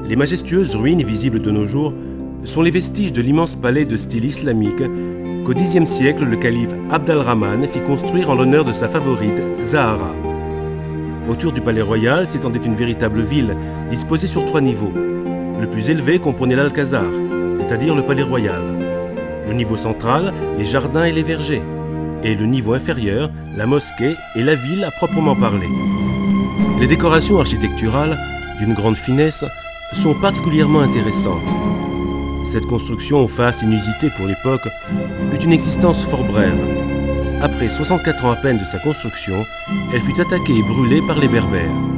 Les majestueuses ruines visibles de nos jours sont les vestiges de l'immense palais de style islamique qu'au Xe siècle, le calife Abd al-Rahman fit construire en l'honneur de sa favorite, Zahara. Autour du palais royal s'étendait une véritable ville, disposée sur 3 niveaux. Le plus élevé comprenait l'Alcazar, c'est-à-dire le palais royal. Le niveau central, les jardins et les vergers. Et le niveau inférieur, la mosquée et la ville à proprement parler. Les décorations architecturales, d'une grande finesse, sont particulièrement intéressantes. Cette construction aux faces inusitées pour l'époque eut une existence fort brève. Après 64 ans à peine de sa construction, elle fut attaquée et brûlée par les Berbères.